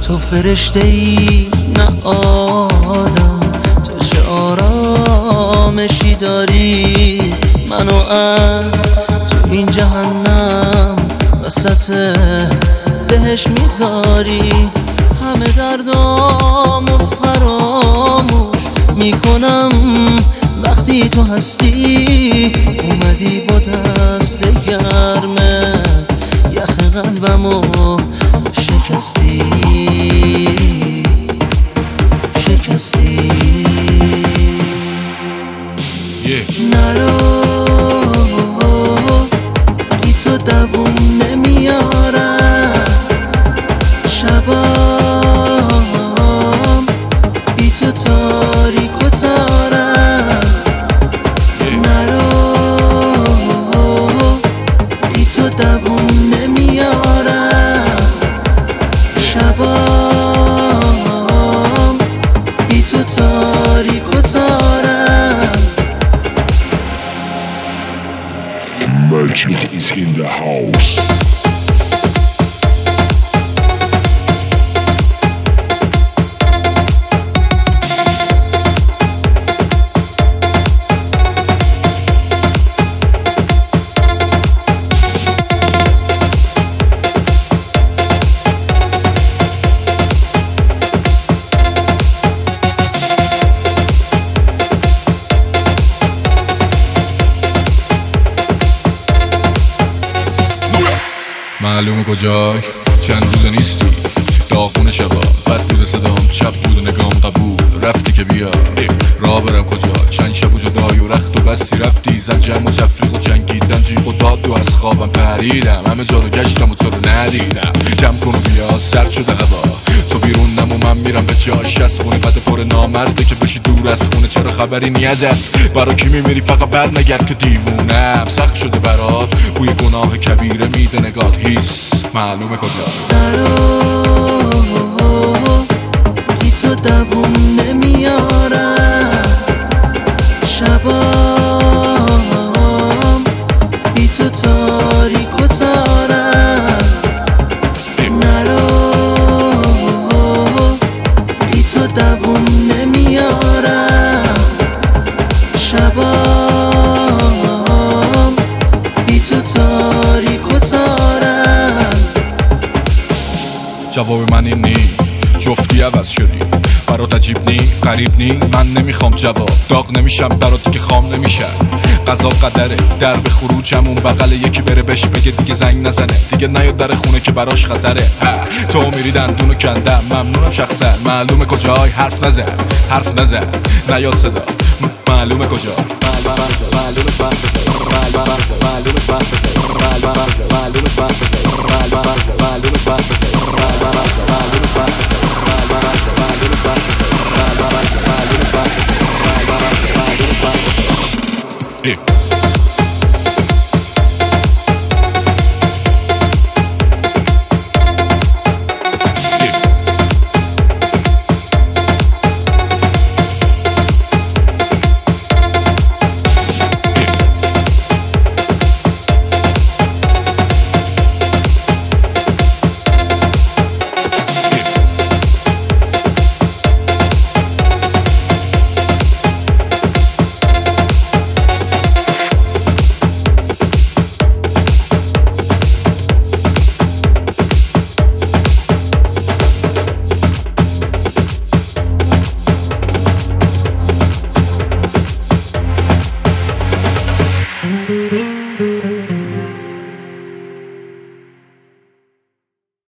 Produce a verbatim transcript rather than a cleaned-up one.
تو فرشته ای نه آدم، تو چه آرامشی داری منو از تو این جهنم وسط بهش میذاری. همه دردامو فراموش میکنم وقتی تو هستی. اومدی با دست گرمه یخ قلبمو شکستی شکستی. yeah. نرو بی تو دووم نمیارم، شبام بی تو تاریک و تارم. نرو بی تو دووم نمیارم، شبام بی تو تاریک و تارم. Magic is in the house. معلومه کجای چند روزه نیستی، داغون شبا بد بود صدام، چپ بود نگام قبول رفتی که بیا راه برم کجا. چند شب و جدای و رخت و بستی رفتی، زن جمع و تفریق و جنگیدن جیغ و داد و از خوابم پریدم. همه جا رو گشتم و تو رو ندیدم. جمع کن و بیا سرد شده هوا، تو بیرونم و من میرم به جاش از خونه. بده پر نامرده که بشی دور از خونه، چرا خبری نیازت برا کی میمیری فقط بد نگرد که دیوونم. سخت شده برات بوی گناه کبیره میده نگات هیس، معلومه کجا. نرو بی تو دووم نمیارم، شبام بی تو تاریک و تارم. نرو بی تو دووم نمیارم، شبام بی تو تاریک و تارم. جواب من این نی، جفتی عوض شدی برات عجیب نی قریب نی. من نمیخوام جواب، داغ نمیشم برات که خام نمیشم. قضا قدره در به خروجم اون بغل یکی بره بهش بگه دیگه زنگ نزنه، دیگه نیاد در خونه که براش خطره. تو میری دندونو کندم ممنونم شخصا، معلومه کجای حرف نزن حرف نزن نیاد صدا، معلومه کجا معلومه معلومه